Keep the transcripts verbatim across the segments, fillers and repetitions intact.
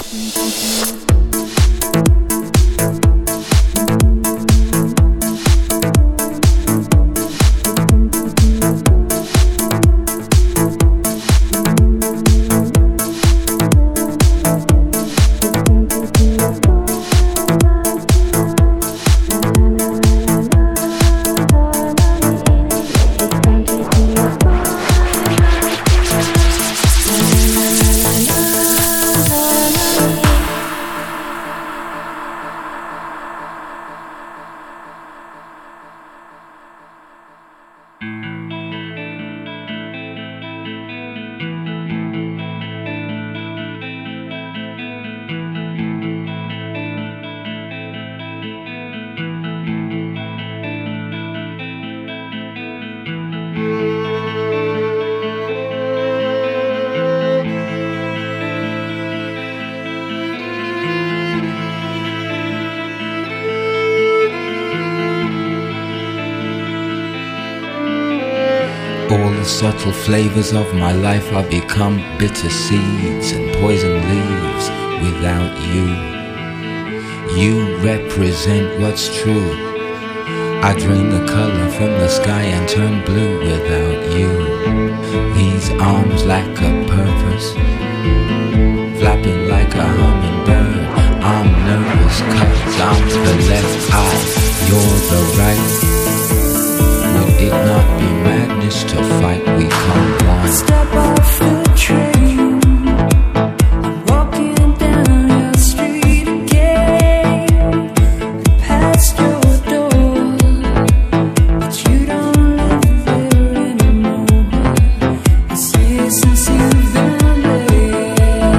All the subtle flavors of my life have become bitter seeds and poison leaves without you. You represent what's true. I drain the color from the sky and turn blue without you. These arms lack a purpose, flapping like a hummingbird. I'm nervous cause I'm the left eye, you're the right. Would it not be madness to fight? We come one. Step off the train, I'm walking down your street again, past your door, but you don't live there anymore. It's years since you've been there.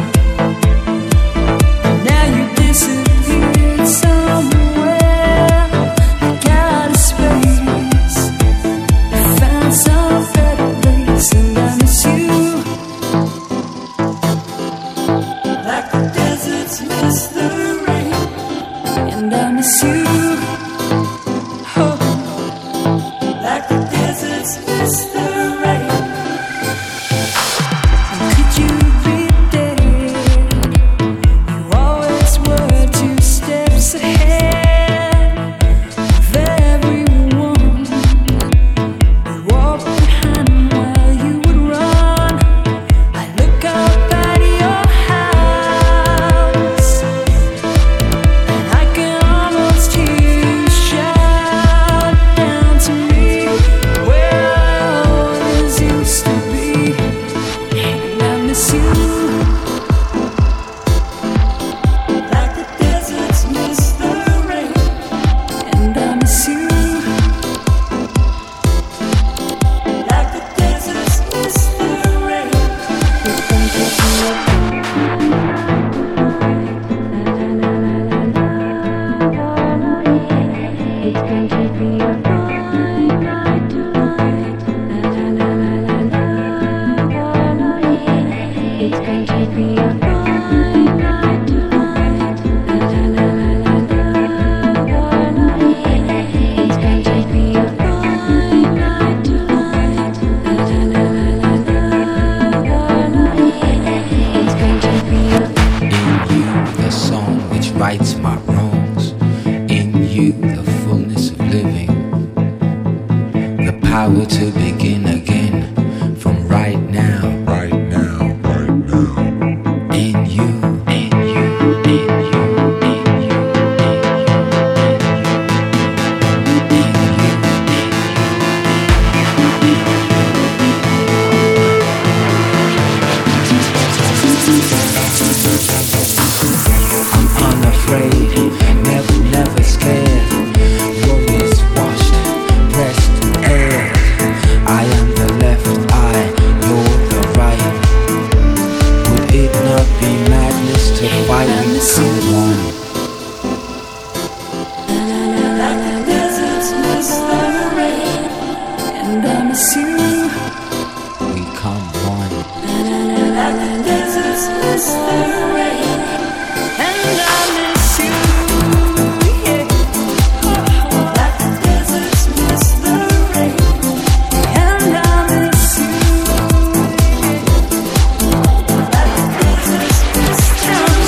Now you disappeared somewhere. I got a space. Some better place, and I miss you like the deserts miss the rain, and I miss you, oh, like the deserts miss the rain. And could you be there? You always were two steps ahead of everyone. Walk behind while you would run. I look up at your house, and I can almost hear you shout down to me where I always used to be. And I miss you like the deserts miss the rain, and I miss you. Rights my wrongs, in you the fullness of living, the power to begin again from right now, right now, right now. In you, in you, in you, in you, I'm unafraid, never, never scared. Warriors washed, pressed, aired. I am the left eye, you're the right. Would it not be madness to fight? We come one. Like the deserts miss the rain, and I miss you. We come one. Like the deserts miss the rain, and I miss you. Yeah. Like the deserts miss the rain, and I miss you. Like the deserts miss the rain.